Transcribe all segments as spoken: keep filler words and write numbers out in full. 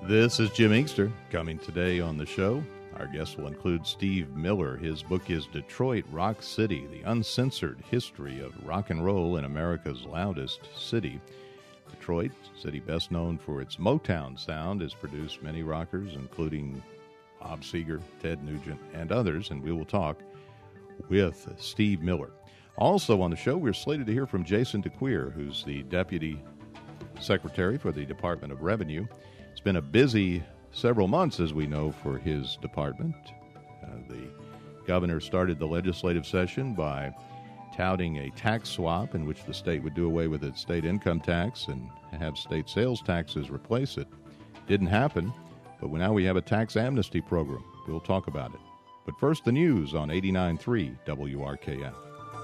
This is Jim Inkster coming today on the show. Our guest will include Steve Miller. His book is Detroit Rock City, the Uncensored History of Rock and Roll in America's Loudest City. Detroit, city best known for its Motown sound, has produced many rockers, including Bob Seger, Ted Nugent, and others, and we will talk with Steve Miller. Also on the show, we're slated to hear from Jason DeQueer, who's the Deputy Secretary for the Department of Revenue. It's been a busy several months, as we know, for his department. Uh, the governor started the legislative session by touting a tax swap in which the state would do away with its state income tax and have state sales taxes replace it. Didn't happen, but now we have a tax amnesty program. We'll talk about it. But first, the news on eighty-nine point three W R K F.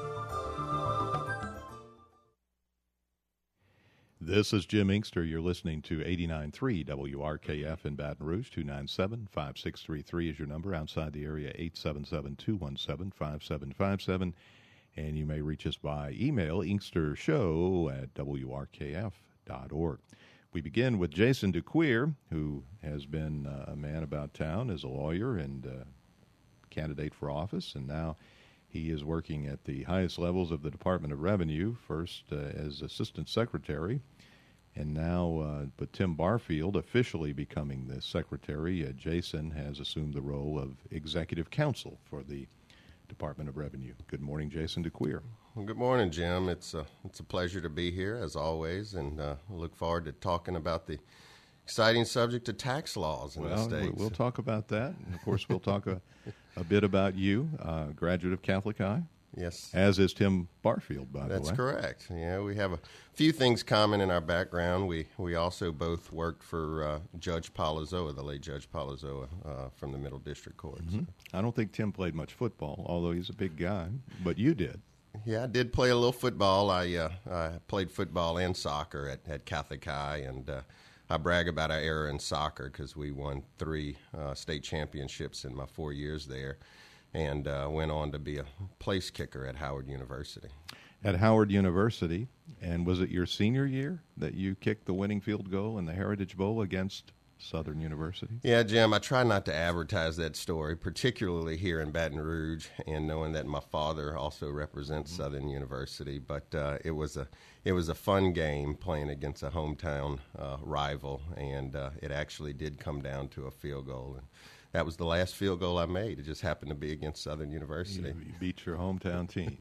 This is Jim Inkster. You're listening to eighty-nine point three W R K F in Baton Rouge. Two nine seven, five six three three is your number. Outside the area, eight seven seven, two one seven, five seven five seven. And you may reach us by email, inkstershow at W R K F dot org. We begin with Jason DeQueer, who has been uh, a man about town as a lawyer and uh, candidate for office, and now he is working at the highest levels of the Department of Revenue, first uh, as Assistant Secretary, and now uh, but Tim Barfield officially becoming the Secretary. Uh, Jason has assumed the role of Executive Counsel for the Department of Revenue. Good morning, Jason DeQueer. Well, good morning, Jim. It's a, it's a pleasure to be here, as always, and uh, I look forward to talking about the exciting subject of tax laws in well, the states. We'll talk about that. And of course, we'll talk a, a bit about you, uh, graduate of Catholic High. Yes. As is Tim Barfield, by That's the way. That's correct. Yeah, we have a few things common in our background. We we also both worked for uh, Judge Palazoa, the late Judge Palazoa, uh, from the Middle District Court. Mm-hmm. I don't think Tim played much football, although he's a big guy, but you did. Yeah, I did play a little football. I uh, I played football and soccer at, at Catholic High, and uh, I brag about our era in soccer because we won three uh, state championships in my four years there, and uh, went on to be a place kicker at Howard University. At Howard University, and was it your senior year that you kicked the winning field goal in the Heritage Bowl against Southern University? Yeah, Jim, I try not to advertise that story, particularly here in Baton Rouge, and knowing that my father also represents mm-hmm. Southern University. But uh, it was a it was a fun game playing against a hometown uh, rival, and uh, it actually did come down to a field goal. And that was the last field goal I made. It just happened to be against Southern University. You, you beat your hometown team.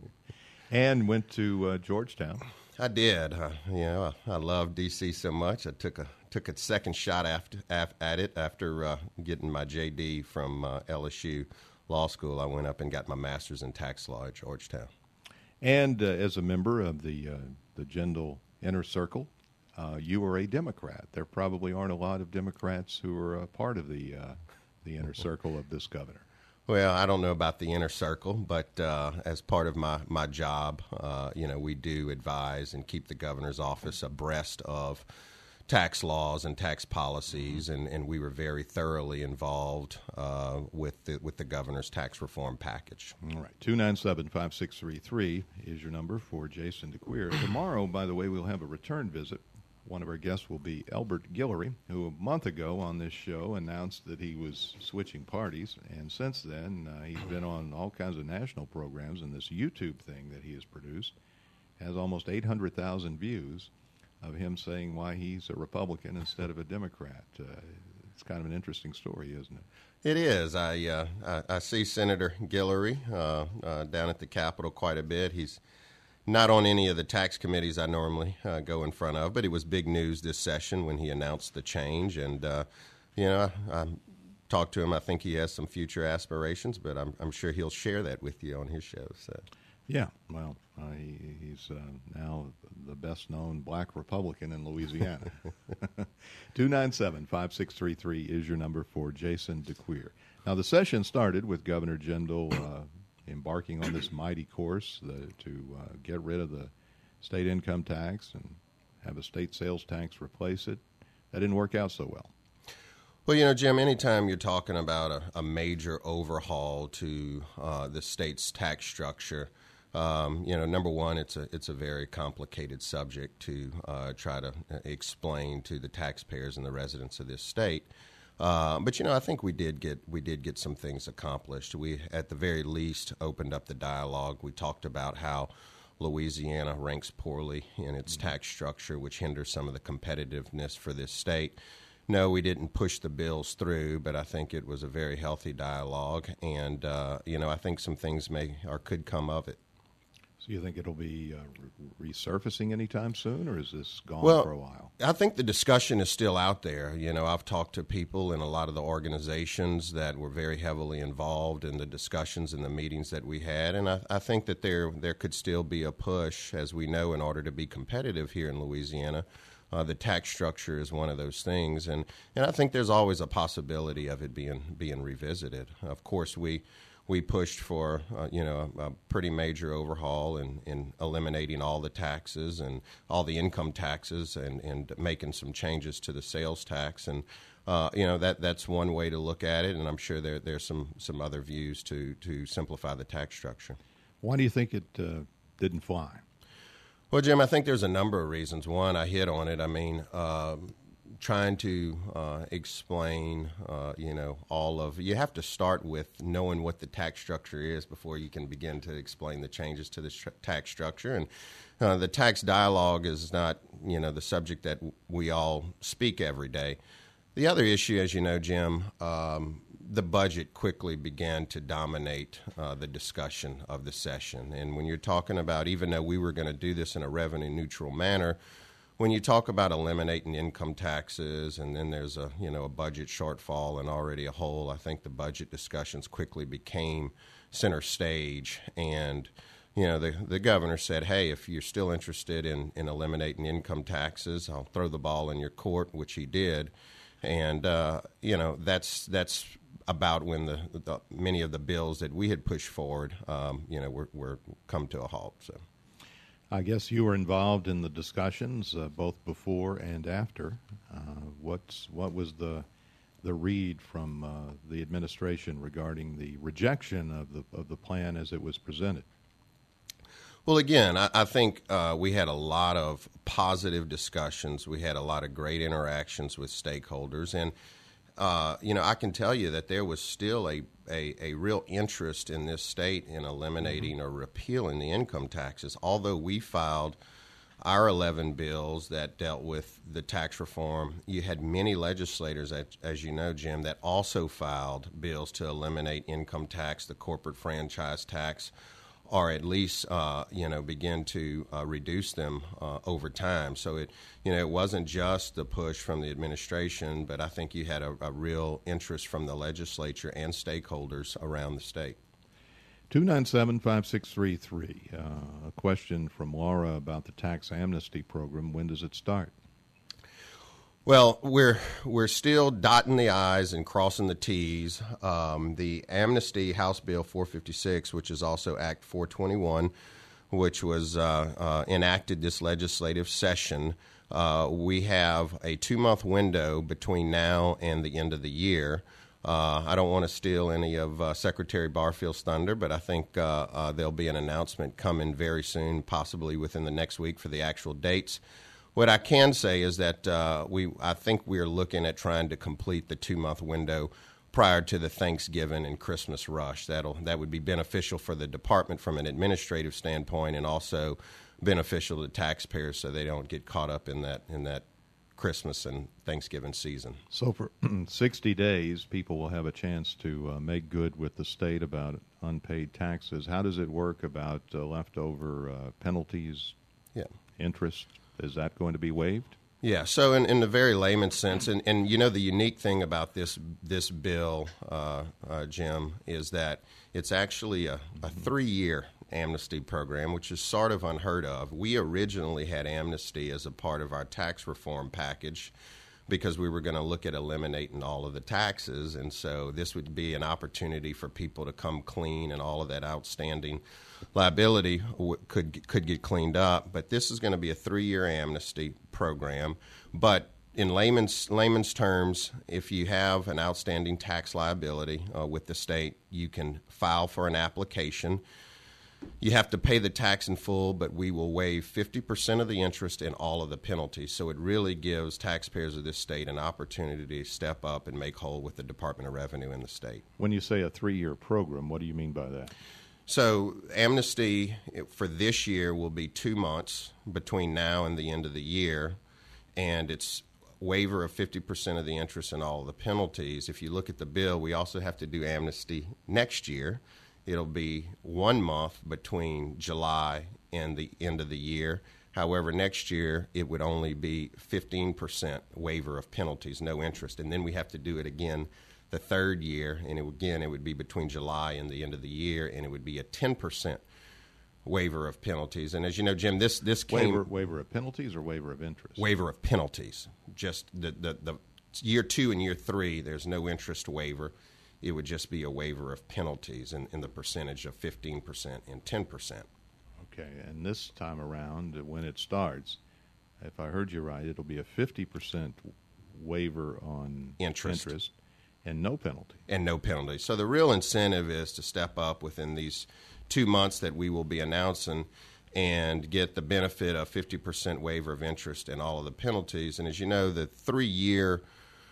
And went to uh, Georgetown. I did. Uh, you know, I, I love D C so much. I took a took a second shot after, af, at it after uh, getting my J D from uh, L S U Law School. I went up and got my master's in tax law at Georgetown. And uh, as a member of the uh, the Jindal Inner Circle, uh, you were a Democrat. There probably aren't a lot of Democrats who are a part of the uh, the inner circle of this governor. Well, I don't know about the inner circle, but uh, as part of my, my job, uh, you know, we do advise and keep the governor's office abreast of tax laws and tax policies, and, and we were very thoroughly involved uh, with the, with the governor's tax reform package. All right. two nine seven, five six three three is your number for Jason DeQueer. Tomorrow, by the way, we'll have a return visit. One of our guests will be Elbert Guillory, who a month ago on this show announced that he was switching parties, and since then uh, he's been on all kinds of national programs, and this YouTube thing that he has produced has almost eight hundred thousand views of him saying why he's a Republican instead of a Democrat. Uh, it's kind of an interesting story, isn't it? It is. I uh, I, I see Senator Guillory uh, uh, down at the Capitol quite a bit. He's not on any of the tax committees I normally uh, go in front of, but it was big news this session when he announced the change. And, uh, you know, I, I talked to him. I think he has some future aspirations, but I'm, I'm sure he'll share that with you on his show. So. Yeah, well, uh, he, he's uh, now the best-known black Republican in Louisiana. two nine seven, five six three three is your number for Jason DeQueer. Now, the session started with Governor Jindal uh, embarking on this mighty course the, to uh, get rid of the state income tax and have a state sales tax replace it. That didn't work out so well. Well, you know, Jim, anytime you're talking about a, a major overhaul to uh, the state's tax structure, Um, you know, number one, it's a it's a very complicated subject to uh, try to explain to the taxpayers and the residents of this state. Uh, but you know, I think we did get we did get some things accomplished. We, at the very least, opened up the dialogue. We talked about how Louisiana ranks poorly in its tax structure, which hinders some of the competitiveness for this state. No, we didn't push the bills through, but I think it was a very healthy dialogue, and uh, you know, I think some things may or could come of it. So you think it'll be uh, re- resurfacing anytime soon, or is this gone well, for a while? I think the discussion is still out there. You know, I've talked to people in a lot of the organizations that were very heavily involved in the discussions and the meetings that we had, and I, I think that there there could still be a push, as we know, in order to be competitive here in Louisiana. Uh, the tax structure is one of those things, and, and I think there's always a possibility of it being being revisited. Of course, we we pushed for uh, you know a, a pretty major overhaul in, in eliminating all the taxes and all the income taxes and, and making some changes to the sales tax, and uh, you know that that's one way to look at it, and I'm sure there there's some some other views to to simplify the tax structure. Why do you think it uh, didn't fly? Well, Jim, I think there's a number of reasons. One, I hit on it. I mean, uh, trying to uh, explain, uh, you know, all of, you have to start with knowing what the tax structure is before you can begin to explain the changes to the sh- tax structure. And uh, the tax dialogue is not, you know, the subject that we all speak every day. The other issue, as you know, Jim, um, the budget quickly began to dominate uh, the discussion of the session. And when you're talking about, even though we were going to do this in a revenue-neutral manner, when you talk about eliminating income taxes and then there's a, you know, a budget shortfall and already a hole, I think the budget discussions quickly became center stage. And, you know, the, the governor said, hey, if you're still interested in, in eliminating income taxes, I'll throw the ball in your court, which he did. And, uh, you know, that's that's about when the, the many of the bills that we had pushed forward, um, you know, were, were come to a halt. So, I guess you were involved in the discussions uh, both before and after. Uh, what's what was the the read from uh, the administration regarding the rejection of the of the plan as it was presented? Well, again, I, I think uh, we had a lot of positive discussions. We had a lot of great interactions with stakeholders. And, uh, you know, I can tell you that there was still a, a, a real interest in this state in eliminating mm-hmm. or repealing the income taxes. Although we filed our eleven bills that dealt with the tax reform, you had many legislators, as, as you know, Jim, that also filed bills to eliminate income tax, the corporate franchise tax, or at least, uh, you know, begin to uh, reduce them uh, over time. So it, you know, it wasn't just the push from the administration, but I think you had a, a real interest from the legislature and stakeholders around the state. two nine seven, five six three three. Uh, a question from Laura about the tax amnesty program. When does it start? Well, we're we're still dotting the I's and crossing the T's. Um, the Amnesty House Bill four fifty-six, which is also Act four twenty-one, which was uh, uh, enacted this legislative session, uh, we have a two-month window between now and the end of the year. Uh, I don't want to steal any of uh, Secretary Barfield's thunder, but I think uh, uh, there'll be an announcement coming very soon, possibly within the next week, for the actual dates. What I can say is that uh, we, I think we are looking at trying to complete the two-month window prior to the Thanksgiving and Christmas rush. That'll that would be beneficial for the department from an administrative standpoint, and also beneficial to taxpayers so they don't get caught up in that in that Christmas and Thanksgiving season. So for sixty days, people will have a chance to uh, make good with the state about unpaid taxes. How does it work about uh, leftover uh, penalties, yeah. interest? Is that going to be waived? Yeah, so in, in the very layman's sense, and, and you know the unique thing about this this bill, uh, uh, Jim, is that it's actually a, a three-year amnesty program, which is sort of unheard of. We originally had amnesty as a part of our tax reform package because we were going to look at eliminating all of the taxes, and so this would be an opportunity for people to come clean, and all of that outstanding liability w- could could get cleaned up. But this is going to be a three-year amnesty program. But in layman's layman's terms, if you have an outstanding tax liability uh, with the state, you can file for an application. you have to pay the tax in full, but we will waive fifty percent of the interest and all of the penalties. So it really gives taxpayers of this state an opportunity to step up and make whole with the Department of Revenue in the state. When you say a three-year program, what do you mean by that? So amnesty for this year will be two months between now and the end of the year, and it's waiver of fifty percent of the interest and all of the penalties. If you look at the bill, we also have to do amnesty next year. It'll be one month between July and the end of the year. However, next year it would only be fifteen percent waiver of penalties, no interest. And then we have to do it again the third year, and it, again it would be between July and the end of the year, and it would be a ten percent waiver of penalties. And as you know, Jim, this, this came... Waiver, waiver of penalties or waiver of interest? Waiver of penalties. Just the, the, the year two and year three, there's no interest waiver. It would just be a waiver of penalties in, in the percentage of fifteen percent and ten percent. Okay, and this time around, when it starts, if I heard you right, it'll be a fifty percent waiver on interest. interest and no penalty. And no penalty. So the real incentive is to step up within these two months that we will be announcing and get the benefit of fifty percent waiver of interest and all of the penalties. And as you know, the three-year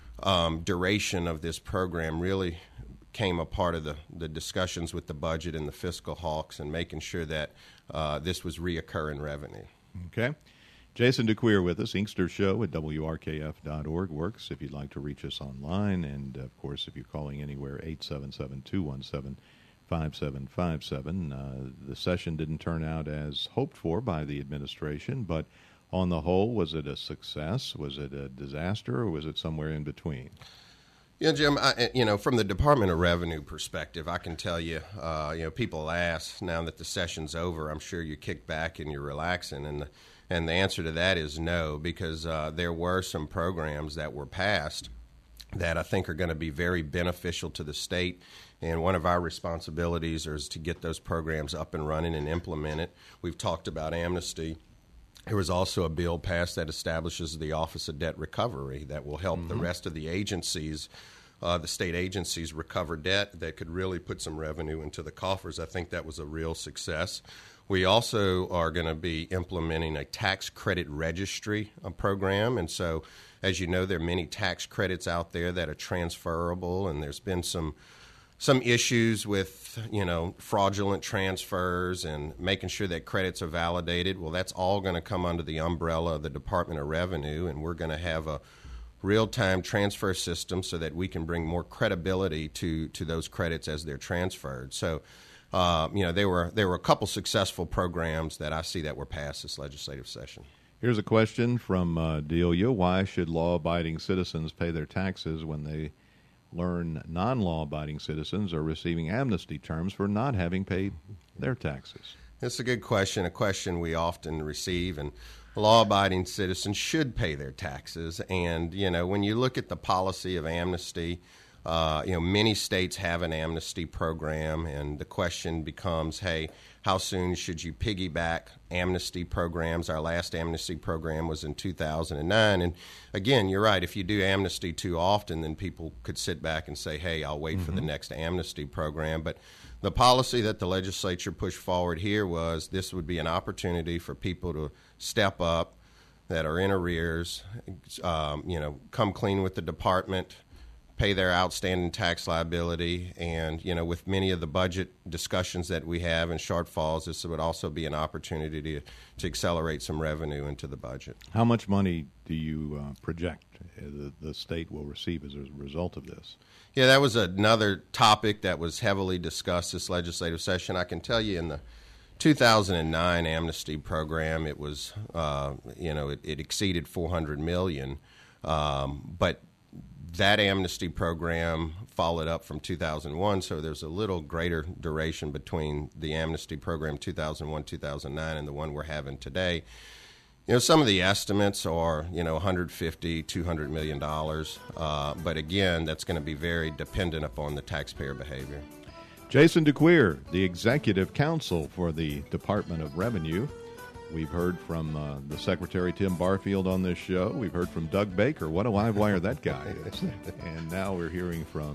um, duration of this program really came a part of the, the discussions with the budget and the fiscal hawks and making sure that uh, this was reoccurring revenue. Okay. Jason DeQueer with us. Inkster Show at W R K F dot org works if you'd like to reach us online. And, of course, if you're calling anywhere, eight seven seven, two one seven, five seven five seven. Uh, the session didn't turn out as hoped for by the administration, but on the whole, was it a success? Was it a disaster, or was it somewhere in between? Yeah, Jim, I, you know, from the Department of Revenue perspective, I can tell you, uh, you know, people ask now that the session's over, I'm sure you kick back and you're relaxing. And the, and the answer to that is no, because uh, there were some programs that were passed that I think are going to be very beneficial to the state. And one of our responsibilities is to get those programs up and running and implement it. We've talked about amnesty. There was also a bill passed that establishes the Office of Debt Recovery that will help mm-hmm. the rest of the agencies, uh, the state agencies, recover debt that could really put some revenue into the coffers. I think that was a real success. We also are going to be implementing a tax credit registry uh, program. And so, as you know, there are many tax credits out there that are transferable, and there's been some some issues with, you know, fraudulent transfers and making sure that credits are validated. Well, that's all going to come under the umbrella of the Department of Revenue, and we're going to have a real-time transfer system so that we can bring more credibility to, to those credits as they're transferred. So, uh, you know, there were there were a couple successful programs that I see that were passed this legislative session. Here's a question from uh, Delia. Why should law-abiding citizens pay their taxes when they learn non-law-abiding citizens are receiving amnesty terms for not having paid their taxes? It's a good question, a question we often receive, and law-abiding citizens should pay their taxes. And, you know, when you look at the policy of amnesty, uh, you know, many states have an amnesty program, and the question becomes, hey, how soon should you piggyback amnesty programs? Our last amnesty program was in two thousand nine. And again, you're right. If you do amnesty too often, then people could sit back and say, hey, I'll wait mm-hmm. for the next amnesty program. But the policy that the legislature pushed forward here was this would be an opportunity for people to step up that are in arrears, um, you know, come clean with the department, pay their outstanding tax liability. And, you know, with many of the budget discussions that we have and shortfalls, this would also be an opportunity to, to accelerate some revenue into the budget. How much money do you uh, project the, the state will receive as a result of this? Yeah, that was another topic that was heavily discussed this legislative session. I can tell you in the two thousand nine amnesty program, it was, uh, you know, it, it exceeded four hundred million dollars. Um, but that amnesty program followed up from two thousand one, so there's a little greater duration between the amnesty program two thousand one, two thousand nine and the one we're having today. You know, some of the estimates are, you know, one hundred fifty, two hundred million dollars. Uh, but again, that's going to be very dependent upon the taxpayer behavior. Jason DeQueer, the Executive Counsel for the Department of Revenue. We've heard from uh, the Secretary, Tim Barfield, on this show. We've heard from Doug Baker. What a live wire that guy is. And now we're hearing from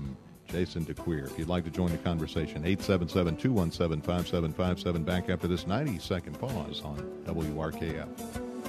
Jason DeQueer. If you'd like to join the conversation, eight seven seven, two one seven, five seven five seven. Back after this ninety-second pause on W R K F.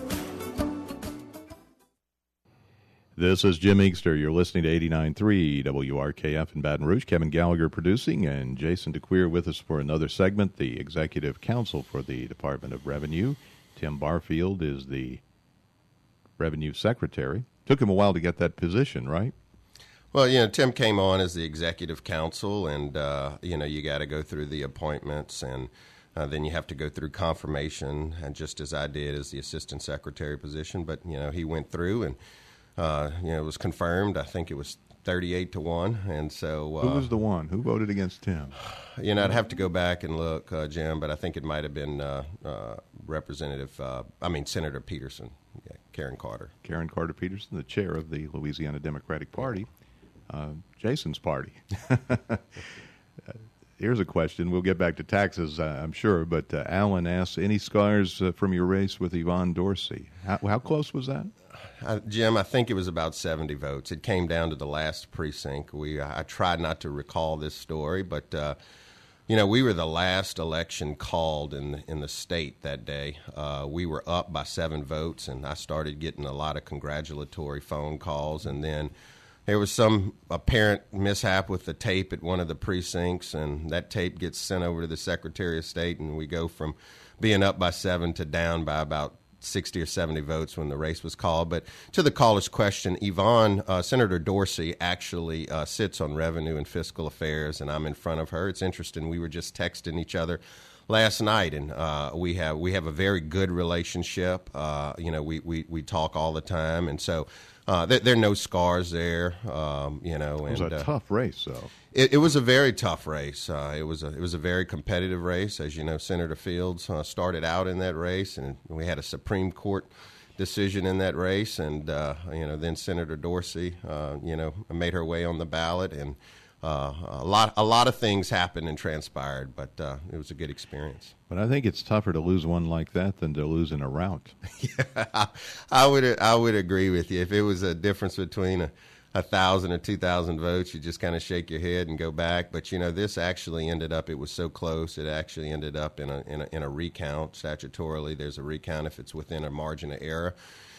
This is Jim Inkster. You're listening to eighty-nine point three W R K F in Baton Rouge. Kevin Gallagher producing, and Jason DeQueer with us for another segment, the Executive Counsel for the Department of Revenue. Tim Barfield is the Revenue Secretary. Took him a while to get that position, right? Well, you know, Tim came on as the Executive Counsel, and, uh, you know, you got to go through the appointments, and uh, then you have to go through confirmation, and just as I did as the Assistant Secretary position. But, you know, he went through and Uh, you know, it was confirmed. I think it was thirty-eight to one, and so uh, who was the one who voted against Tim? You know, I'd have to go back and look, uh, Jim, but I think it might have been uh, uh, Representative. Uh, I mean, Senator Peterson, yeah, Karen Carter. Karen Carter Peterson, the chair of the Louisiana Democratic Party, uh, Jason's party. Here's a question. We'll get back to taxes, uh, I'm sure, but uh, Alan asks, any scars uh, from your race with Yvonne Dorsey? How, how close was that? Uh, Jim, I think it was about seventy votes. It came down to the last precinct. We I tried not to recall this story, but uh, you know, we were the last election called in the, in the state that day. Uh, we were up by seven votes, and I started getting a lot of congratulatory phone calls. And then there was some apparent mishap with the tape at one of the precincts, and that tape gets sent over to the Secretary of State, and we go from being up by seven to down by about sixty or seventy votes when the race was called. But to the caller's question, Yvonne, uh, Senator Dorsey actually uh, sits on Revenue and Fiscal Affairs, and I'm in front of her. It's interesting. We were just texting each other last night, and uh, we have we have a very good relationship. Uh, you know, we, we, we talk all the time, and so uh, there, there are no scars there. Um, you know, it was and, a uh, tough race, though. It, it was a very tough race. Uh, it was a it was a very competitive race, as you know. Senator Fields uh, started out in that race, and we had a Supreme Court decision in that race, and uh, you know, then Senator Dorsey, uh, you know, made her way on the ballot, and uh, a lot a lot of things happened and transpired, but uh, it was a good experience. But I think it's tougher to lose one like that than to lose in a rout. Yeah, I would I would agree with you. If it was a difference between a a thousand or two thousand votes, you just kind of shake your head and go back. But you know, this actually ended up. It was so close. It actually ended up in a in a, in a recount. Statutorily, there's a recount if it's within a margin of error.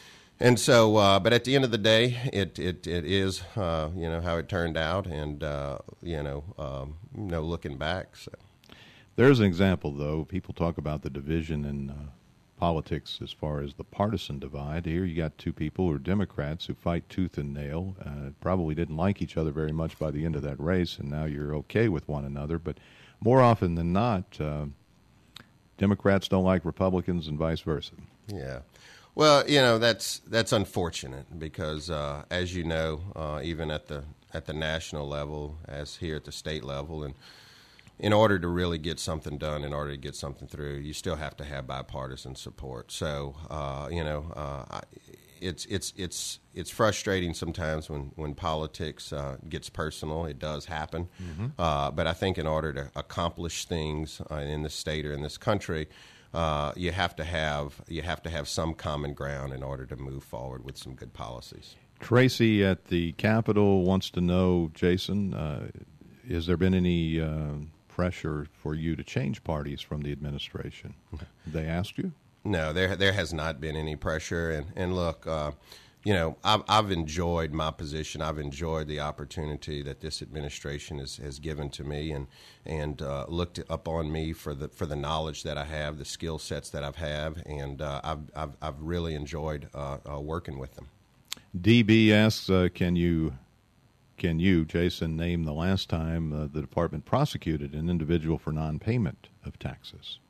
And so, uh, but at the end of the day, it it it is uh, you know how it turned out, and uh, you know um, no looking back. So there's an example, though. People talk about the division in Uh, politics as far as the partisan divide. Here you got two people who are Democrats who fight tooth and nail, uh, probably didn't like each other very much by the end of that race, and now you're okay with one another. But more often than not, uh, Democrats don't like Republicans and vice versa. Yeah. Well, you know, that's that's unfortunate because, uh, as you know, uh, even at the at the national level, as here at the state level, and in order to really get something done, in order to get something through, you still have to have bipartisan support. So, uh, you know, uh, it's it's it's it's frustrating sometimes when when politics uh, gets personal. It does happen, mm-hmm. uh, but I think in order to accomplish things uh, in this state or in this country, uh, you have to have you have to have some common ground in order to move forward with some good policies. Tracy at the Capitol wants to know, Jason, uh, has there been any Uh, pressure for you to change parties from the administration? They asked you? No, there there has not been any pressure. And, and look, uh, you know, I've, I've enjoyed my position. I've enjoyed the opportunity that this administration has, has given to me, and and uh, looked up on me for the for the knowledge that I have, the skill sets that I've have, and uh, I've, I've I've really enjoyed uh, uh, working with them. D B asks, uh, can you Can you, Jason, name the last time uh, the department prosecuted an individual for non-payment of taxes?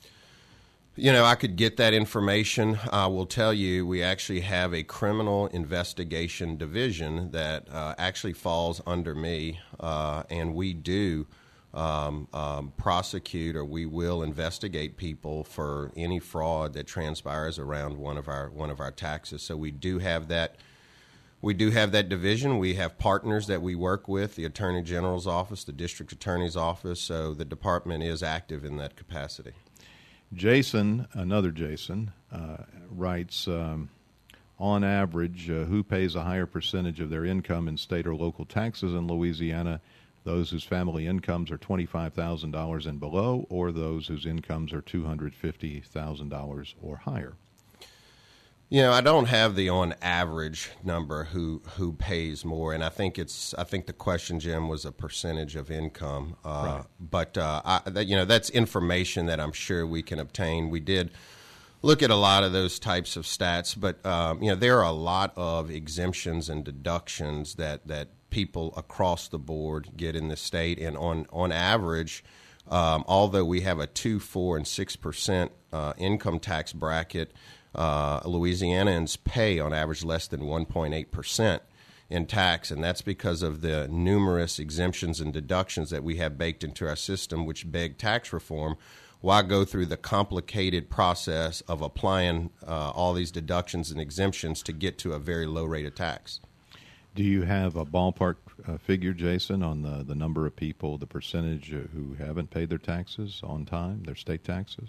You know, I could get that information. I will tell you, we actually have a criminal investigation division that uh, actually falls under me, uh, and we do um, um, prosecute, or we will investigate people for any fraud that transpires around one of our one of our taxes. So we do have that. We do have that division. We have partners that we work with, the Attorney General's office, the District Attorney's office, so the department is active in that capacity. Jason, another Jason, uh, writes, um, on average, uh, who pays a higher percentage of their income in state or local taxes in Louisiana? those whose family incomes are twenty-five thousand dollars and below, or those whose incomes are two hundred fifty thousand dollars or higher? You know, I don't have the on average number who who pays more, and I think it's I think the question, Jim, was a percentage of income. Uh, right. But uh, I, that, you know, that's information that I'm sure we can obtain. We did look at a lot of those types of stats, but um, you know, there are a lot of exemptions and deductions that that people across the board get in the state, and on on average, um, although we have a two, four, and six percent uh, income tax bracket. Uh, Louisianans pay on average less than one point eight percent in tax, and that's because of the numerous exemptions and deductions that we have baked into our system, which beg tax reform. Why go through the complicated process of applying uh, all these deductions and exemptions to get to a very low rate of tax? Do you have a ballpark uh, figure, Jason, on the, the number of people, the percentage uh, who haven't paid their taxes on time, their state taxes?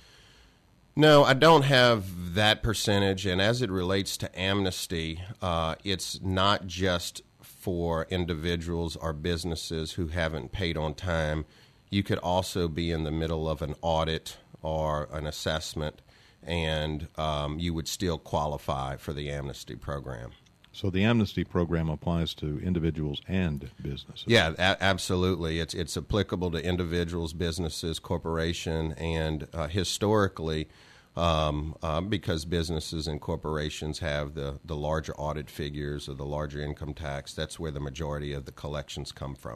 No, I don't have that percentage, and as it relates to amnesty, uh, it's not just for individuals or businesses who haven't paid on time. You could also be in the middle of an audit or an assessment, and um, you would still qualify for the amnesty program. So the amnesty program applies to individuals and businesses. Yeah, a- absolutely. It's it's applicable to individuals, businesses, corporation, and uh, historically, um, uh, because businesses and corporations have the, the larger audit figures or the larger income tax, that's where the majority of the collections come from.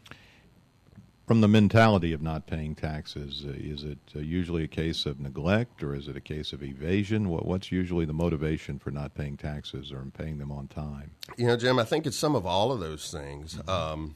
From the mentality of not paying taxes, uh, is it uh, usually a case of neglect, or is it a case of evasion? What, what's usually the motivation for not paying taxes or paying them on time? You know, Jim, I think it's some of all of those things. Mm-hmm. Um,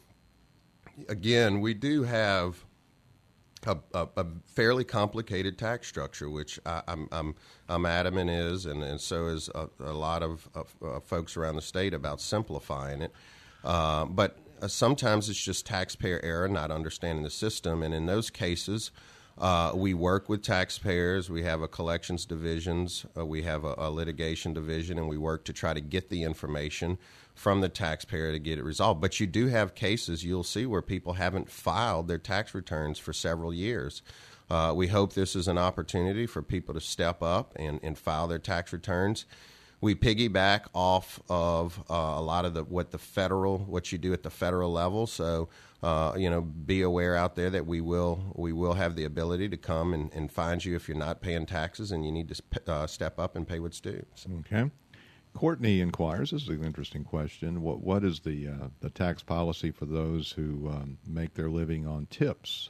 again, we do have a, a, a fairly complicated tax structure, which I, I'm, I'm, I'm adamant is, and, and so is a, a lot of, of uh, folks around the state about simplifying it. Uh, but Uh, sometimes it's just taxpayer error, not understanding the system, and in those cases, uh, we work with taxpayers. We have a collections divisions, uh, we have a, a litigation division, and we work to try to get the information from the taxpayer to get it resolved. But you do have cases you'll see where people haven't filed their tax returns for several years. Uh, we hope this is an opportunity for people to step up and, and file their tax returns. We piggyback off of uh, a lot of the what the federal what you do at the federal level. So uh, you know, be aware out there that we will we will have the ability to come and, and find you if you're not paying taxes and you need to uh, step up and pay what's due. So. Okay. Courtney inquires. This is an interesting question. What what is the uh, the tax policy for those who um, make their living on tips?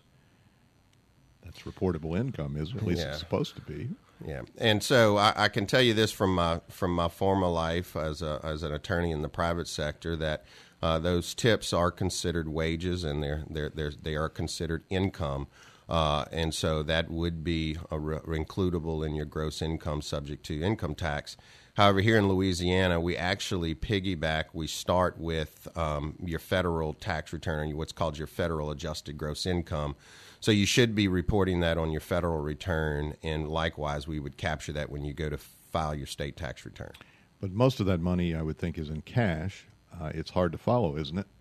That's reportable income, isn't it? At least Yeah. it's supposed to be. Yeah, and so I, I can tell you this from my from my former life as a as an attorney in the private sector that uh, those tips are considered wages and they're they're, they're they are considered income, uh, and so that would be a re- includable in your gross income, subject to income tax. However, here in Louisiana, we actually piggyback. We start with um, your federal tax return, or what's called your federal adjusted gross income. So you should be reporting that on your federal return, and likewise, we would capture that when you go to file your state tax return. But most of that money, I would think, is in cash. Uh, it's hard to follow, isn't it?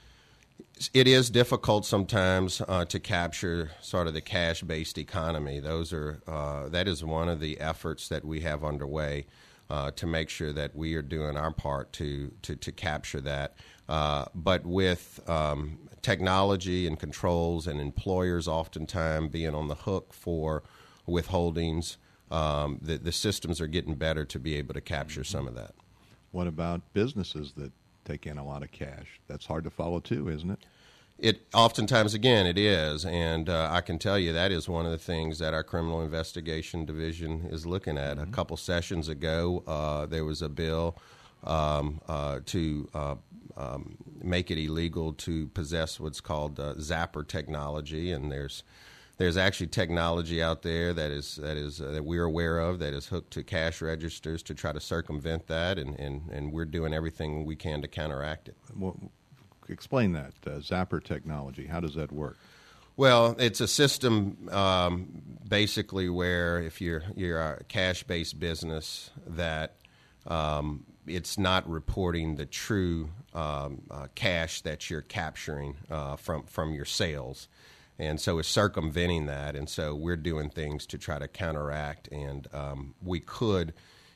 It is difficult sometimes uh, to capture sort of the cash-based economy. Those are uh, that is one of the efforts that we have underway uh, to make sure that we are doing our part to to, to capture that. Uh, but with um, technology and controls and employers oftentimes being on the hook for withholdings, um, the, the systems are getting better to be able to capture some of that. What about businesses that take in a lot of cash? That's hard to follow too, isn't it? It oftentimes, again, it is, and uh, I can tell you that is one of the things that our criminal investigation division is looking at. Mm-hmm. A couple sessions ago, uh, there was a bill um, uh, to uh, um, make it illegal to possess what's called uh, Zapper technology, and there's there's actually technology out there that is that is uh, that we're aware of that is hooked to cash registers to try to circumvent that, and, and, and we're doing everything we can to counteract it. Well, explain that, uh, Zapper technology. How does that work? Well, it's a system um, basically where if you're you're a cash-based business that um, it's not reporting the true um, uh, cash that you're capturing uh, from from your sales. And so it's circumventing that, and so we're doing things to try to counteract. And um, we could,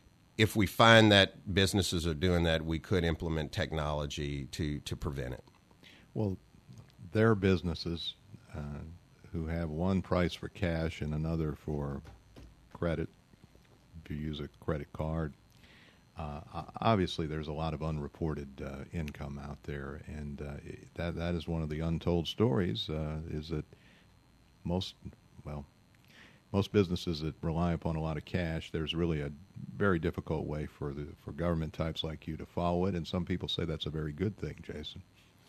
if we find that businesses are doing that, we could implement technology to, to prevent it. Well, there are businesses uh, who have one price for cash and another for credit, if you use a credit card. Uh, obviously, there's a lot of unreported uh, income out there, and uh, that that is one of the untold stories. Uh, is that most well, most businesses that rely upon a lot of cash, there's really a very difficult way for the for government types like you to follow it, and some people say that's a very good thing, Jason.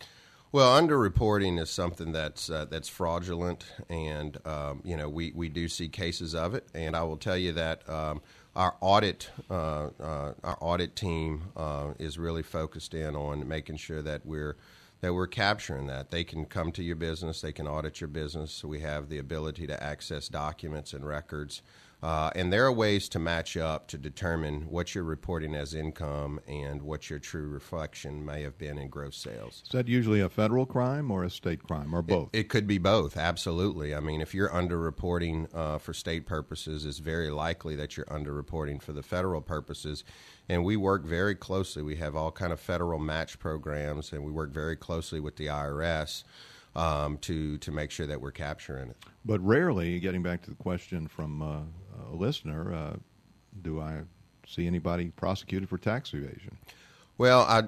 Well, underreporting is something that's uh, that's fraudulent, and um, you know we, we do see cases of it. And I will tell you that um, our audit uh, uh, our audit team uh, is really focused in on making sure that we're that we're capturing that. They can come to your business, they can audit your business. So we have the ability to access documents and records. Uh, and there are ways to match up to determine what you're reporting as income and what your true reflection may have been in gross sales. Is that usually a federal crime or a state crime, or both? It, it could be both, absolutely. I mean, if you're underreporting uh, for state purposes, it's very likely that you're underreporting for the federal purposes. And we work very closely. We have all kind of federal match programs, and we work very closely with the I R S um, to to make sure that we're capturing it. But rarely, getting back to the question from uh, a listener, uh, do I see anybody prosecuted for tax evasion? Well, I,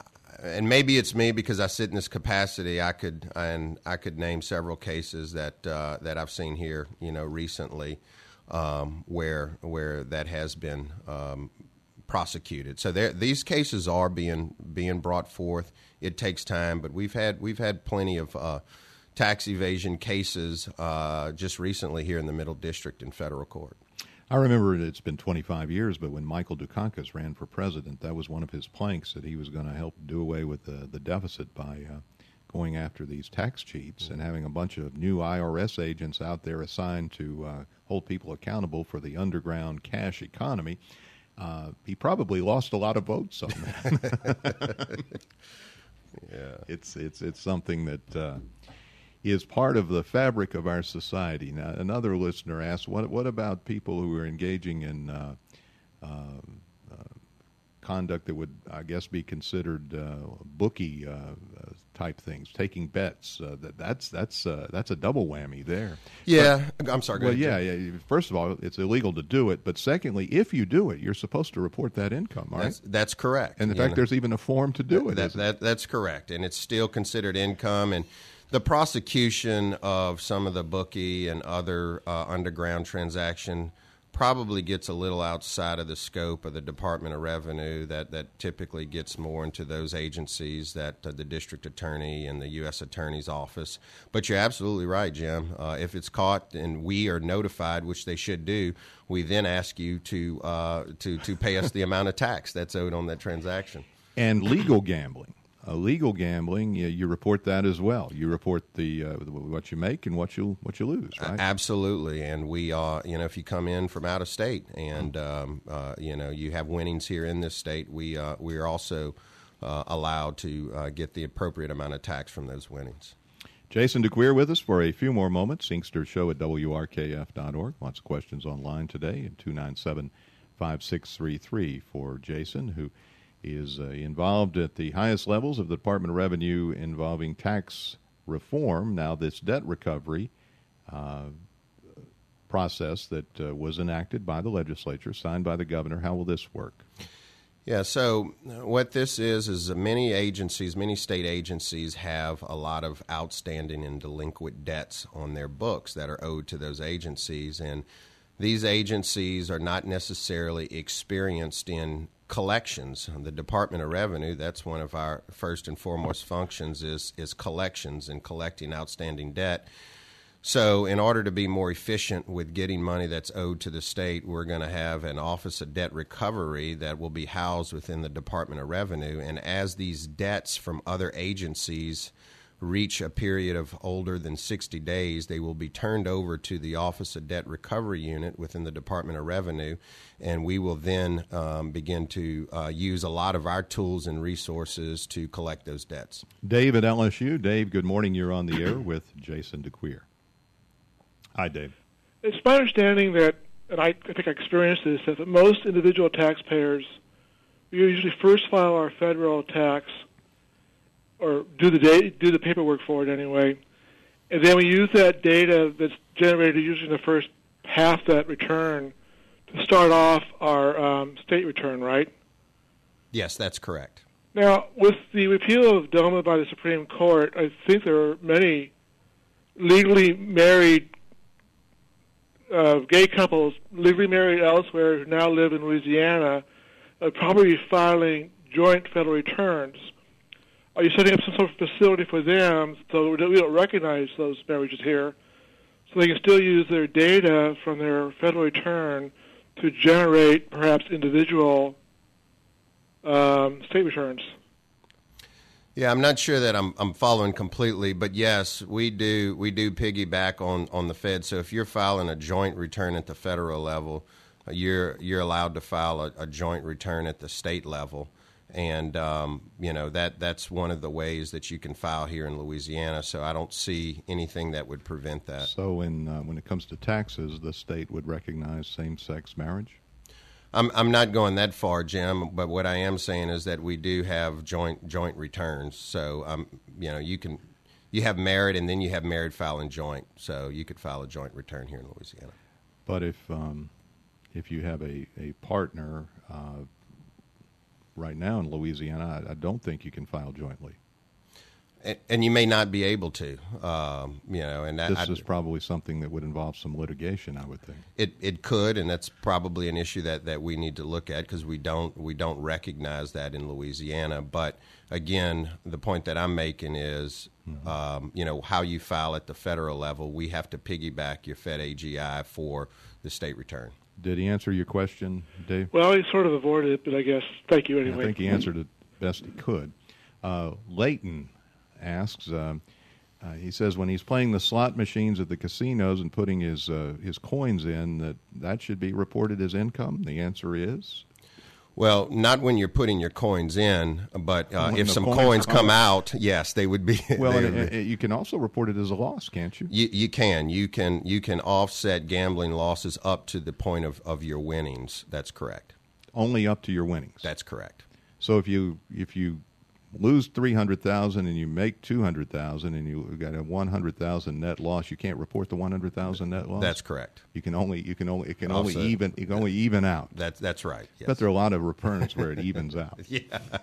and maybe it's me because I sit in this capacity. I could and I could name several cases that uh, that I've seen here, you know, recently, um, where where that has been um, prosecuted. So there, these cases are being being brought forth. It takes time, but we've had we've had plenty of uh, tax evasion cases uh, just recently here in the Middle District in federal court. I remember it's been twenty-five years, but when Michael Dukakis ran for president, that was one of his planks, that he was going to help do away with the, the deficit by uh, going after these tax cheats and having a bunch of new I R S agents out there assigned to uh, hold people accountable for the underground cash economy. Uh, he probably lost a lot of votes on that. Yeah, it's it's it's something that uh, is part of the fabric of our society. Now, another listener asked, "What what about people who are engaging in uh, uh, uh, conduct that would, I guess, be considered uh, bookie uh, uh, type things, taking bets? Uh, that that's that's uh, that's a double whammy there." Yeah, but, I'm sorry. Go well, ahead, yeah, yeah. First of all, it's illegal to do it, but secondly, if you do it, you're supposed to report that income, right? That's, that's correct. And in fact, know, there's even a form to do that, it. That, that, that's correct, and it's still considered income. And the prosecution of some of the bookie and other uh, underground transaction probably gets a little outside of the scope of the Department of Revenue. That, that typically gets more into those agencies, that uh, the district attorney and the U S Attorney's office. But you're absolutely right, Jim. Uh, if it's caught and we are notified, which they should do, we then ask you to uh, to to pay us the amount of tax that's owed on that transaction. And legal gambling. Illegal gambling, you, you report that as well. You report the uh, what you make and what you what you lose, right? Absolutely, and we are. You know, if you come in from out of state and um, uh, you know you have winnings here in this state, we uh, we are also uh, allowed to uh, get the appropriate amount of tax from those winnings. Jason DeQueer with us for a few more moments. Inkster Show at W R K F dot org. Lots of questions online today at two nine seven, five six three three for Jason, who is uh, involved at the highest levels of the Department of Revenue involving tax reform. Now, this debt recovery uh, process that uh, was enacted by the legislature, signed by the governor, how will this work? Yeah, so what this is is many agencies, many state agencies have a lot of outstanding and delinquent debts on their books that are owed to those agencies, and these agencies are not necessarily experienced in collections. The Department of Revenue, that's one of our first and foremost functions, is is collections and collecting outstanding debt. So in order to be more efficient with getting money that's owed to the state, we're going to have an Office of Debt Recovery that will be housed within the Department of Revenue. And as these debts from other agencies reach a period of older than sixty days, they will be turned over to the Office of Debt Recovery Unit within the Department of Revenue, and we will then um, begin to uh, use a lot of our tools and resources to collect those debts. Dave at L S U. Dave, good morning. You're on the air with Jason DeQueer. Hi, Dave. It's my understanding that, and I, I think I experienced this, that most individual taxpayers, we usually first file our federal tax or do the da- do the paperwork for it anyway, and then we use that data that's generated usually in the first half of that return to start off our um, state return, right? Yes, that's correct. Now, with the repeal of DOMA by the Supreme Court, I think there are many legally married uh, gay couples, legally married elsewhere, who now live in Louisiana, uh, probably filing joint federal returns. Are you setting up some sort of facility for them so we don't recognize those marriages here, so they can still use their data from their federal return to generate perhaps individual um, state returns? Yeah, I'm not sure that I'm I'm following completely, but yes, we do we do piggyback on, on the Fed. So if you're filing a joint return at the federal level, you're you're allowed to file a, a joint return at the state level. And, um, you know, that that's one of the ways that you can file here in Louisiana, so I don't see anything that would prevent that. So in, uh, when it comes to taxes, the state would recognize same-sex marriage? I'm I'm not going that far, Jim, but what I am saying is that we do have joint joint returns. So, um, you know, you can you have married and then you have married filing joint, so you could file a joint return here in Louisiana. But if um, if you have a, a partner uh, right now in Louisiana, I, I don't think you can file jointly. And, and you may not be able to, um, you know. And that, this I'd, is probably something that would involve some litigation, I would think. It it could, and that's probably an issue that, that we need to look at because we don't we don't recognize that in Louisiana. But again, the point that I'm making is, mm-hmm. um, you know, how you file at the federal level, we have to piggyback your Fed A G I for the state return. Did he answer your question, Dave? Well, he sort of avoided it, but I guess, thank you anyway. I think he answered it best he could. Uh, Leighton asks, uh, uh, he says when he's playing the slot machines at the casinos and putting his uh, his coins in, that that should be reported as income. The answer is? Well, not when you're putting your coins in, but uh, if some coins, coins come out, yes, they would be. Well, would and, be. and you can also report it as a loss, can't you? You, you can. You can. You can offset gambling losses up to the point of, of your winnings. That's correct. Only up to your winnings. That's correct. So if you if you lose three hundred thousand and you make two hundred thousand and you got a one hundred thousand net loss, you can't report the one hundred thousand net loss. That's correct. You can only you can only it can Also, only even it can only even out. That's that's right. Yes. But there are a lot of returns where it evens out. Yeah.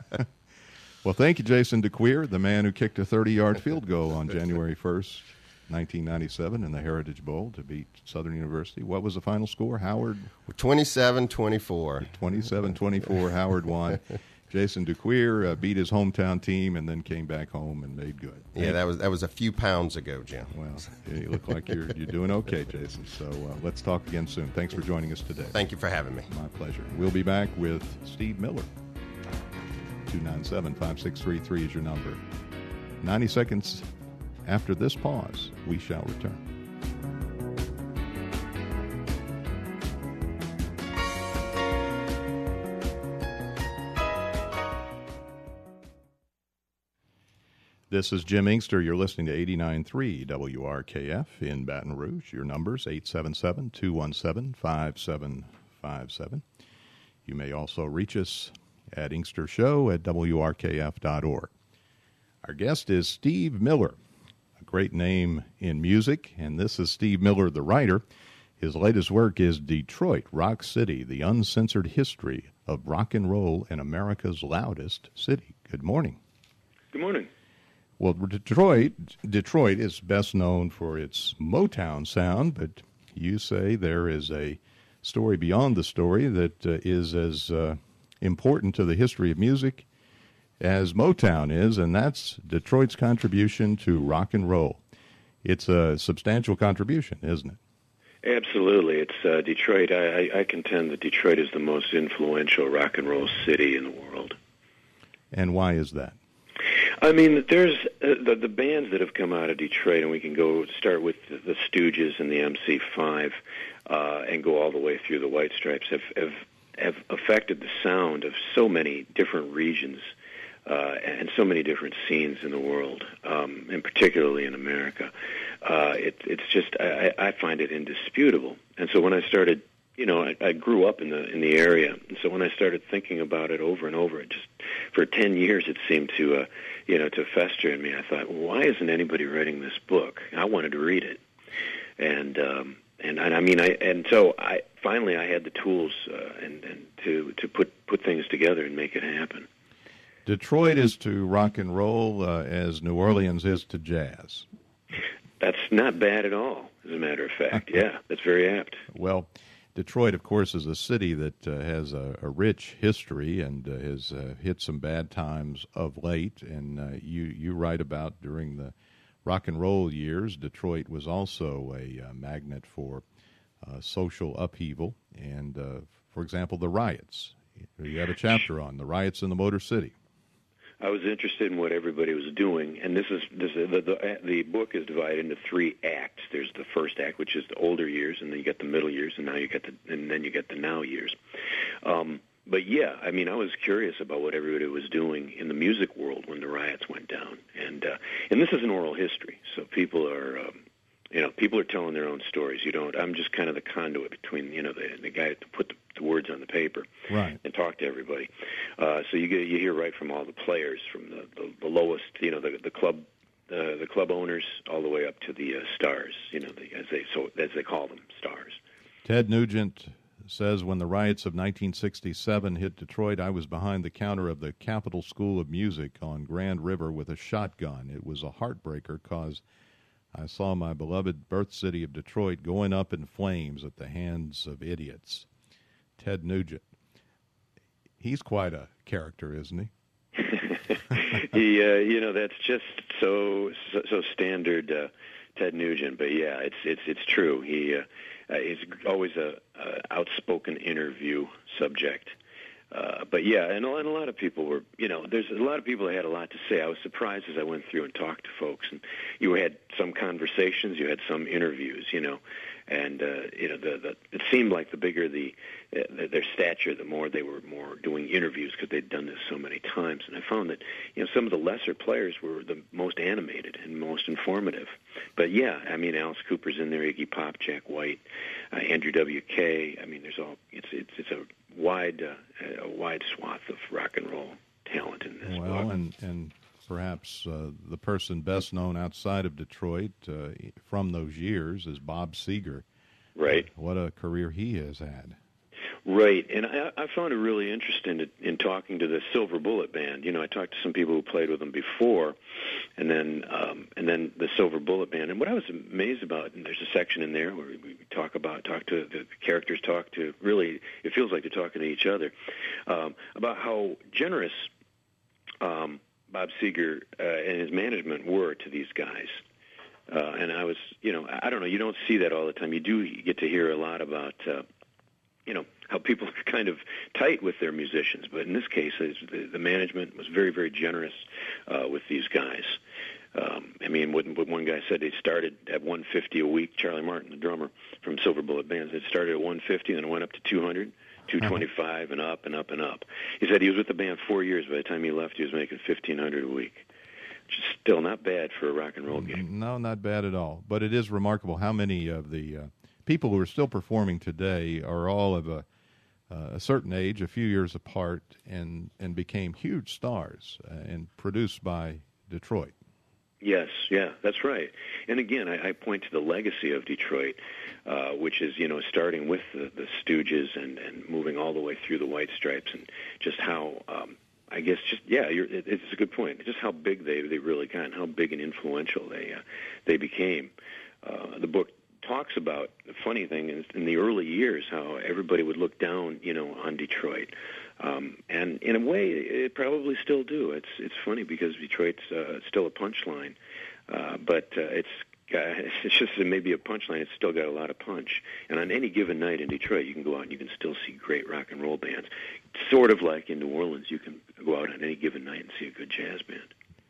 Well, thank you, Jason DeQueer, the man who kicked a thirty-yard field goal on January first, nineteen ninety-seven, in the Heritage Bowl to beat Southern University. What was the final score? Howard? twenty-seven twenty-four. twenty-seven twenty-four. Howard won. Jason DeQueer uh, beat his hometown team and then came back home and made good. Yeah, that was that was a few pounds ago, Jim. Well, you look like you're you're doing okay, Jason. So uh, let's talk again soon. Thanks for joining us today. Thank you for having me. My pleasure. We'll be back with Steve Miller. two nine seven, five six three three is your number. ninety seconds after this pause, we shall return. This is Jim Inkster. You're listening to eighty-nine point three W R K F in Baton Rouge. Your number's eight seven seven, two one seven, five seven five seven. You may also reach us at inkstershow at W R K F dot org. Our guest is Steve Miller, a great name in music, and this is Steve Miller, the writer. His latest work is Detroit Rock City, the uncensored history of rock and roll in America's loudest city. Good morning. Good morning. Well, Detroit, Detroit is best known for its Motown sound, but you say there is a story beyond the story that uh, is as uh, important to the history of music as Motown is, and that's Detroit's contribution to rock and roll. It's a substantial contribution, isn't it? Absolutely. It's uh, Detroit. I, I contend that Detroit is the most influential rock and roll city in the world. And why is that? I mean, there's uh, the the bands that have come out of Detroit, and we can go start with the, the Stooges and the M C five, uh, and go all the way through the White Stripes. Have have have affected the sound of so many different regions uh, and so many different scenes in the world, um, and particularly in America. Uh, it, it's just I, I find it indisputable. And so when I started, you know, I, I grew up in the in the area, and so when I started thinking about it over and over, it just for ten years it seemed to, uh, you know, to fester in me. I thought, well, why isn't anybody writing this book? I wanted to read it, and um, and, and I mean, I and so I finally I had the tools uh, and and to to put put things together and make it happen. Detroit is to rock and roll uh, as New Orleans is to jazz. That's not bad at all, as a matter of fact. Yeah, that's very apt. Well, Detroit, of course, is a city that uh, has a, a rich history and uh, has uh, hit some bad times of late. And uh, you, you write about during the rock and roll years, Detroit was also a uh, magnet for uh, social upheaval. And, uh, for example, the riots. You had a chapter on the riots in the Motor City. I was interested in what everybody was doing, and this is this is, the, the the book is divided into three acts. There's the first act, which is the older years, and then you get the middle years, and now you get the and then you get the now years. Um, but yeah, I mean, I was curious about what everybody was doing in the music world when the riots went down, and uh, and this is an oral history, so people are. Um, You know, people are telling their own stories. You don't. I'm just kind of the conduit between, you know, the the guy to put the, the words on the paper, right, and talk to everybody. Uh, so you get you hear right from all the players, from the, the, the lowest, you know, the the club, uh, the club owners, all the way up to the uh, stars. You know, the, as they so as they call them, stars. Ted Nugent says, when the riots of nineteen sixty-seven hit Detroit, I was behind the counter of the Capitol School of Music on Grand River with a shotgun. It was a heartbreaker because I saw my beloved birth city of Detroit going up in flames at the hands of idiots. Ted Nugent. He's quite a character, isn't he? he, uh, you know, that's just so so, so standard uh, Ted Nugent. But yeah, it's it's it's true. He uh, uh, he's always a, a outspoken interview subject. Uh, but yeah, and a, and a lot of people were, you know, there's a lot of people that had a lot to say. I was surprised as I went through and talked to folks, and you had some conversations, you had some interviews, you know, and uh, you know, the, the it seemed like the bigger the, uh, their stature, the more they were more doing interviews because they'd done this so many times. And I found that, you know, some of the lesser players were the most animated and most informative. But yeah, I mean, Alice Cooper's in there, Iggy Pop, Jack White, uh, Andrew W K. I mean, there's all it's it's it's a wide uh, a wide swath of rock and roll talent in this well, book. and and perhaps uh, the person best known outside of Detroit uh, from those years is Bob Seger. Right. What a career he has had. Right, and I, I found it really interesting in, in talking to the Silver Bullet Band. You know, I talked to some people who played with them before, and then um, and then the Silver Bullet Band. And what I was amazed about, and there's a section in there where we talk about, talk to the characters, talk to, really, it feels like they're talking to each other, um, about how generous um, Bob Seger uh, and his management were to these guys. Uh, and I was, you know, I don't know, you don't see that all the time. You do get to hear a lot about, uh, you know, how people are kind of tight with their musicians. But in this case, the, the management was very, very generous uh, with these guys. Um, I mean, what, what one guy said, they started at one hundred fifty a week. Charlie Martin, the drummer from Silver Bullet Band, it started at one hundred fifty and then it went up to two hundred, two twenty-five, and up and up and up. He said he was with the band four years. By the time he left, he was making fifteen hundred a week. Which is still not bad for a rock and roll gig. No, not bad at all. But it is remarkable how many of the uh, people who are still performing today are all of a, uh, a certain age, a few years apart, and, and became huge stars uh, and produced by Detroit. Yes, yeah, that's right. And again, I, I point to the legacy of Detroit, uh, which is, you know, starting with the, the Stooges and, and moving all the way through the White Stripes, and just how... Um, I guess just yeah, you're, it, it's a good point. Just how big they they really got, and how big and influential they uh, they became. Uh, the book talks about the funny thing is in the early years how everybody would look down, you know, on Detroit, um, and in a way, it probably still do. It's it's funny because Detroit's uh, still a punchline, uh, but uh, it's. It's just maybe a punchline. It's still got a lot of punch. And on any given night in Detroit, you can go out and you can still see great rock and roll bands. Sort of like in New Orleans, you can go out on any given night and see a good jazz band.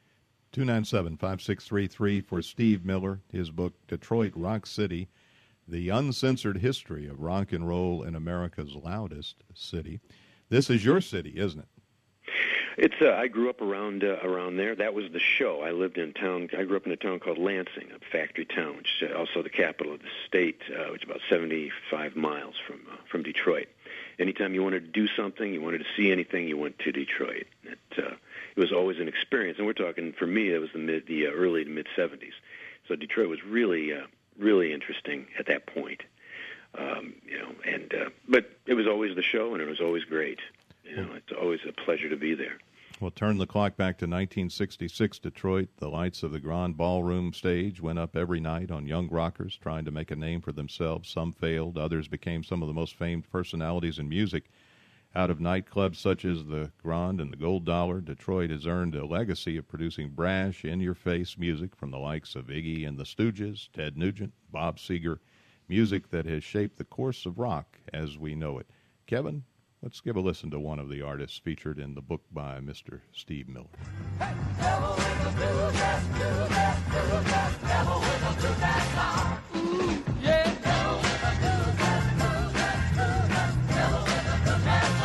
two nine seven, five six three three for Steve Miller, his book, Detroit Rock City, The Uncensored History of Rock and Roll in America's Loudest City. This is your city, isn't it? It's. Uh, I grew up around uh, around there. That was the show. I lived in a town. I grew up in a town called Lansing, a factory town, which is also the capital of the state, uh, which is about seventy-five miles from uh, from Detroit. Anytime you wanted to do something, you wanted to see anything, you went to Detroit. It, uh, it was always an experience, and we're talking, for me, it was the mid, the uh, early to mid seventies. So Detroit was really, uh, really interesting at that point. Um, you know, and uh, but it was always the show, and it was always great. You know, it's always a pleasure to be there. We'll turn the clock back to nineteen sixty-six Detroit. The lights of the Grand Ballroom stage went up every night on young rockers trying to make a name for themselves. Some failed. Others became some of the most famed personalities in music. Out of nightclubs such as the Grand and the Gold Dollar, Detroit has earned a legacy of producing brash, in-your-face music from the likes of Iggy and the Stooges, Ted Nugent, Bob Seger, music that has shaped the course of rock as we know it. Kevin, let's give a listen to one of the artists featured in the book by Mister Steve Miller. Hey, devil with a blue dress, blue dress, blue dress, devil with a blue dress on. Ooh, yeah. Devil with a blue dress, blue dress, blue dress, devil with a blue dress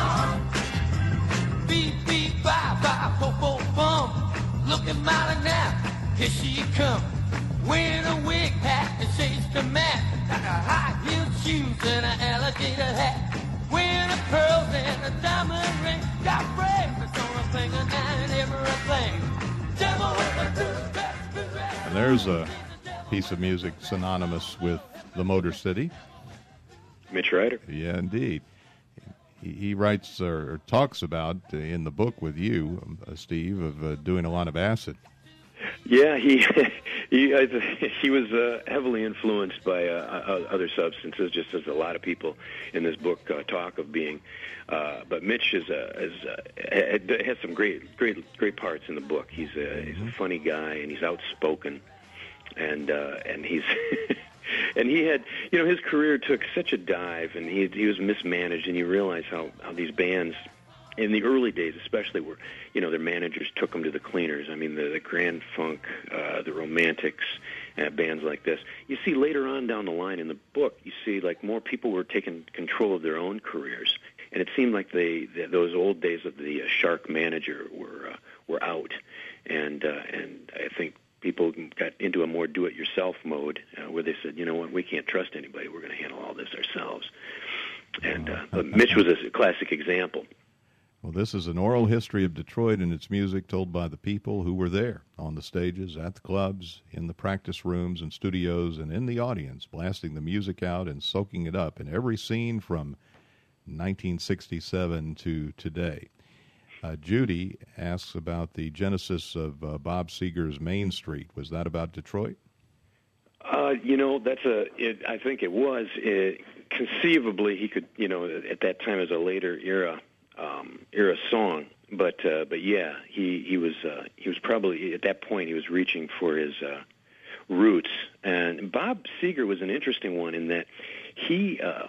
on. Beep, beep, bye, bye, po, po, bum. Look at Molly now, here she come. Wearing a wig hat and shades to match. Got a high-heeled shoes and an alligator hat. Wearing a pearls and a diamond ring. Got bracelets on her finger and everything. Devil with a blue dress, blue dress. And there's a piece of music synonymous with the Motor City. Mitch Ryder. Yeah, indeed. He, he writes or talks about uh, in the book with you, uh, Steve, of uh, doing a lot of acid. Yeah, he he I, he was uh, heavily influenced by uh, other substances, just as a lot of people in this book uh, talk of being. Uh, but Mitch is, uh, is uh, has some great great great parts in the book. He's a, mm-hmm. he's a funny guy, and he's outspoken, and uh, and he's and he had you know his career took such a dive, and he he was mismanaged, and you realize how, how these bands. In the early days, especially, where you know their managers took them to the cleaners. I mean, the, the Grand Funk, uh, the Romantics, uh, bands like this. You see later on down the line in the book, you see like more people were taking control of their own careers, and it seemed like they, they those old days of the uh, shark manager were uh, were out, and uh, and I think people got into a more do-it-yourself mode uh, where they said, you know what, we can't trust anybody. We're going to handle all this ourselves. And uh, but Mitch was a classic example. Well, this is an oral history of Detroit and its music told by the people who were there, on the stages, at the clubs, in the practice rooms and studios, and in the audience, blasting the music out and soaking it up in every scene from nineteen sixty-seven to today. Uh, Judy asks about the genesis of uh, Bob Seger's Main Street. Was that about Detroit? Uh, you know, that's a. It, I think it was. It, conceivably, he could, you know, at that time as a later era. Um, era song, but uh, but yeah, he he was uh, he was probably at that point he was reaching for his uh, roots. And Bob Seger was an interesting one in that he uh,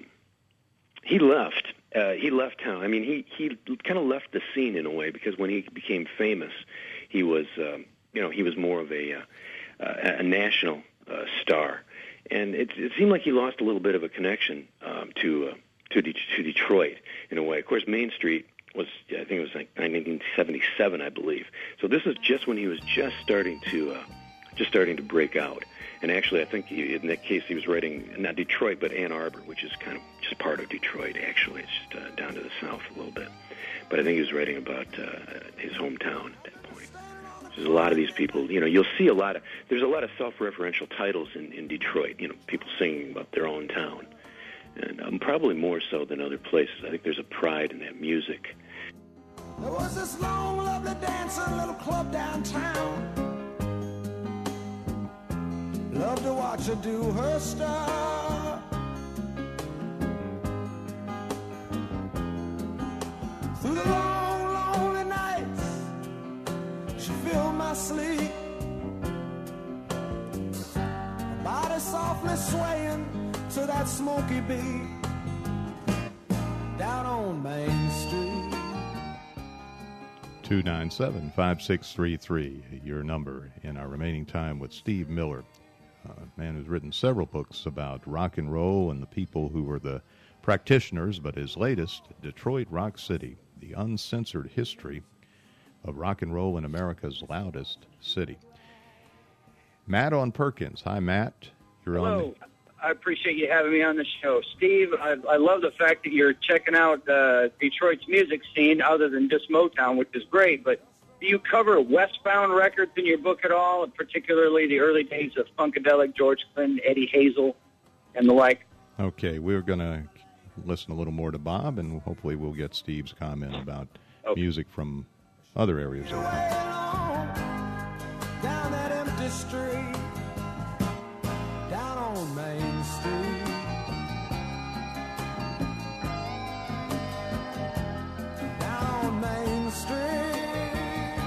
he left uh, he left town. I mean, he he kind of left the scene in a way, because when he became famous, he was um, you know he was more of a uh, a national uh, star, and it, it seemed like he lost a little bit of a connection um, to. Uh, To, De- to Detroit, in a way. Of course, Main Street was, I think it was like nineteen seventy-seven, I believe. So this is just when he was just starting to, uh, just starting to break out. And actually, I think he, in that case, he was writing not Detroit, but Ann Arbor, which is kind of just part of Detroit. Actually, it's just uh, down to the south a little bit. But I think he was writing about uh, his hometown at that point. There's a lot of these people. You know, you'll see a lot of. There's a lot of self-referential titles in, in Detroit. You know, people singing about their own town. And um, probably more so than other places. I think there's a pride in that music. There was this long, lovely dancing little club downtown. Loved to watch her do her stuff. Through the long, lonely nights, she filled my sleep. Her body softly swaying to that smoky beat down on Main Street. two nine seven, five six three three, your number in our remaining time with Steve Miller, a man who's written several books about rock and roll and the people who were the practitioners, but his latest, Detroit Rock City, the uncensored history of rock and roll in America's loudest city. Matt on Perkins. Hi, Matt. You're Hello. on. The- I appreciate you having me on the show. Steve, I, I love the fact that you're checking out uh, Detroit's music scene other than just Motown, which is great. But do you cover Westbound records in your book at all, and particularly the early days of Funkadelic, George Clinton, Eddie Hazel, and the like? Okay, we're going to listen a little more to Bob, and hopefully we'll get Steve's comment about Okay. music from other areas of the country. Down that empty street, down on Main Street, down on Main Street.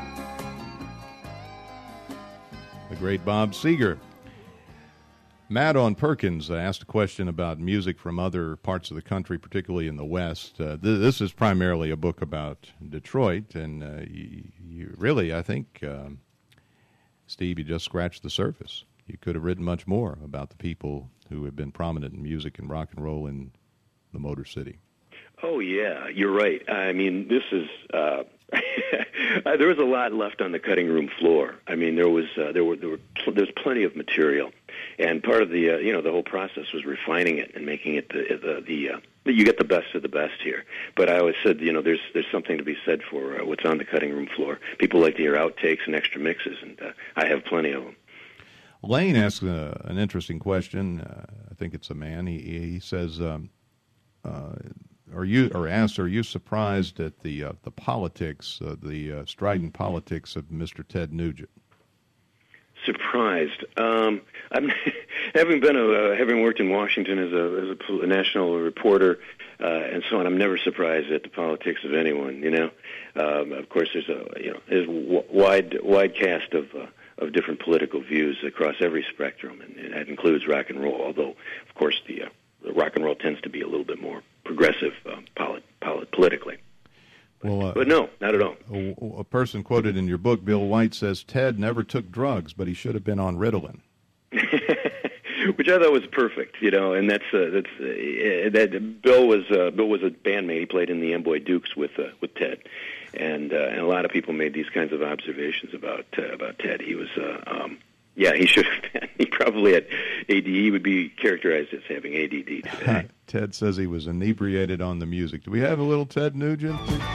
The great Bob Seger. Matt on Perkins asked a question about music from other parts of the country, particularly in the West. Uh, th- this is primarily a book about Detroit, and uh, you, you really, I think, um, Steve, you just scratched the surface. You could have written much more about the people who have been prominent in music and rock and roll in the Motor City. Oh yeah, you're right. I mean, this is uh, there was a lot left on the cutting room floor. I mean, there was uh, there were there were pl- there was plenty of material, and part of the uh, you know the whole process was refining it and making it the the, the uh, you get the best of the best here. But I always said, you know, there's there's something to be said for uh, what's on the cutting room floor. People like to hear outtakes and extra mixes, and uh, I have plenty of them. Lane asks uh, an interesting question. Uh, I think it's a man. He he says, um, uh, "Are you or asks, are you surprised at the uh, the politics, uh, the uh, strident politics of Mister Ted Nugent?" Surprised. Um, I'm having been a uh, having worked in Washington as a as a, pol- a national reporter uh, and so on. I'm never surprised at the politics of anyone. You know, um, of course, there's a you know there's a w- wide wide cast of uh, of different political views across every spectrum, and, and that includes rock and roll. Although, of course, the, uh, the rock and roll tends to be a little bit more progressive uh, polit- polit- politically. Well, uh, But no, not at all. a, a person quoted in your book, Bill White, says Ted never took drugs, but he should have been on Ritalin. Which I thought was perfect, you know, and that's uh, that's uh, that. Bill was uh, Bill was a bandmate. He played in the Amboy Dukes with uh, with Ted, and uh, and a lot of people made these kinds of observations about uh, about Ted. He was, uh, um, yeah, he should have been. He probably had A D D. He would be characterized as having A D D today. Ted says he was inebriated on the music. Do we have a little Ted Nugent?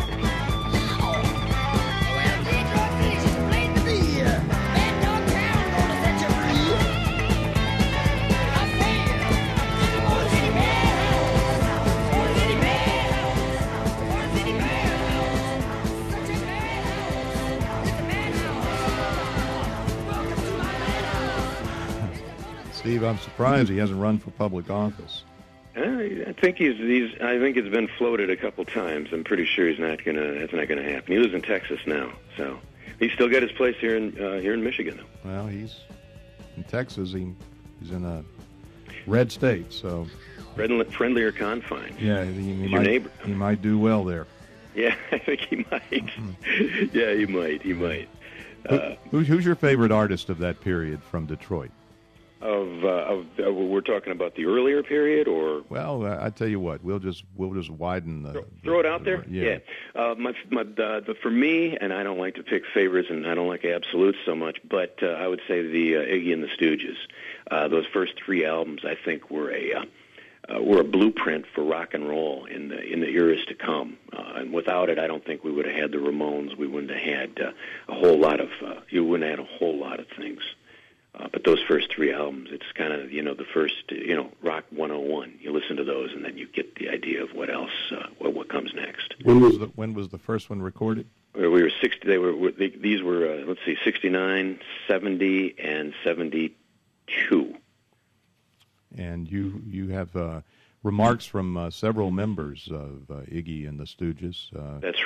Steve, I'm surprised he hasn't run for public office. I think he's, he's. I think it's been floated a couple times. I'm pretty sure he's not gonna. That's not gonna happen. He lives in Texas now, so he's still got his place here in uh, here in Michigan, though. Well, he's in Texas. He, he's in a red state, so Friendly, friendlier confine. yeah, he, he He's might your neighbor. he might do well there. Yeah, I think he might. Yeah, he might. He might. Uh, Who, who's your favorite artist of that period from Detroit? of, uh, of uh, we're talking about the earlier period, or Well, I, I tell you what, we'll just we'll just widen the throw, throw it out there. Yeah. Uh, my, my, uh, the, for me, and I don't like to pick favorites, and I don't like absolutes so much, but uh, I would say the uh, Iggy and the Stooges. Uh, those first three albums, I think, were a uh, uh, were a blueprint for rock and roll in the in the eras to come. Uh, and without it, I don't think we would have had the Ramones. We wouldn't have had uh, a whole lot of. Uh, you wouldn't have had a whole lot of things. Uh, but those first three albums, it's kind of, you know, the first, you know, Rock one oh one. You listen to those, and then you get the idea of what else, uh, what, what comes next. When was the when was the first one recorded? We were sixty. They were. They, these were. Uh, let's see, sixty-nine, seventy, and seventy-two. And you you have uh, remarks from uh, several members of uh, Iggy and the Stooges. Uh, That's right.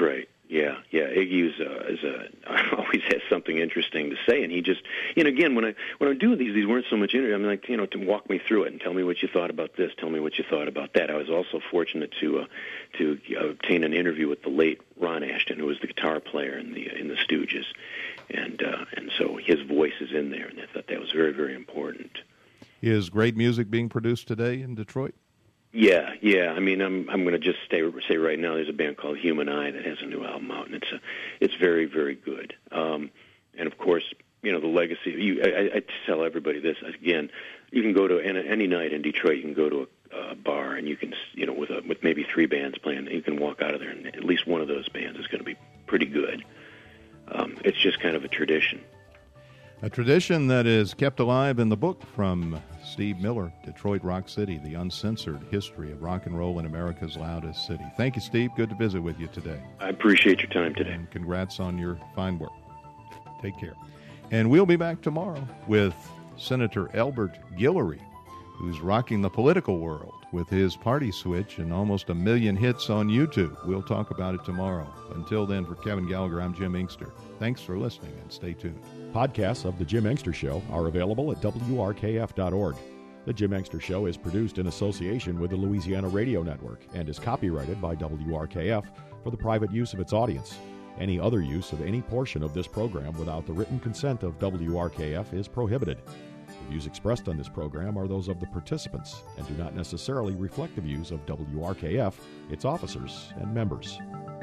Yeah, yeah. Iggy is, uh, is a, always has something interesting to say, and he just, you know, again, when I when I'm doing these, these weren't so much interview. I'm like, you know, to walk me through it and tell me what you thought about this, tell me what you thought about that. I was also fortunate to uh, to obtain an interview with the late Ron Ashton, who was the guitar player in the in the Stooges, and uh, and so his voice is in there, and I thought that was very, very important. Is great music being produced today in Detroit? Yeah, yeah. I mean, I'm I'm going to just stay, say right now. There's a band called Human Eye that has a new album out, and it's a, it's very, very good. Um, and of course, you know, the legacy. You, I, I tell everybody this again. You can go to any, any night in Detroit. You can go to a, a bar, and you can, you know, with a, with maybe three bands playing, you can walk out of there, and at least one of those bands is going to be pretty good. Um, it's just kind of a tradition. A tradition that is kept alive in the book from Steve Miller, Detroit Rock City, the uncensored history of rock and roll in America's loudest city. Thank you, Steve. Good to visit with you today. I appreciate your time today. And congrats on your fine work. Take care. And we'll be back tomorrow with Senator Albert Guillory, who's rocking the political world with his party switch and almost a million hits on YouTube. We'll talk about it tomorrow. Until then, for Kevin Gallagher, I'm Jim Inkster. Thanks for listening, and stay tuned. Podcasts of The Jim Inkster Show are available at W R K F dot org. The Jim Inkster Show is produced in association with the Louisiana Radio Network and is copyrighted by W R K F for the private use of its audience. Any other use of any portion of this program without the written consent of W R K F is prohibited. The views expressed on this program are those of the participants and do not necessarily reflect the views of W R K F, its officers, and members.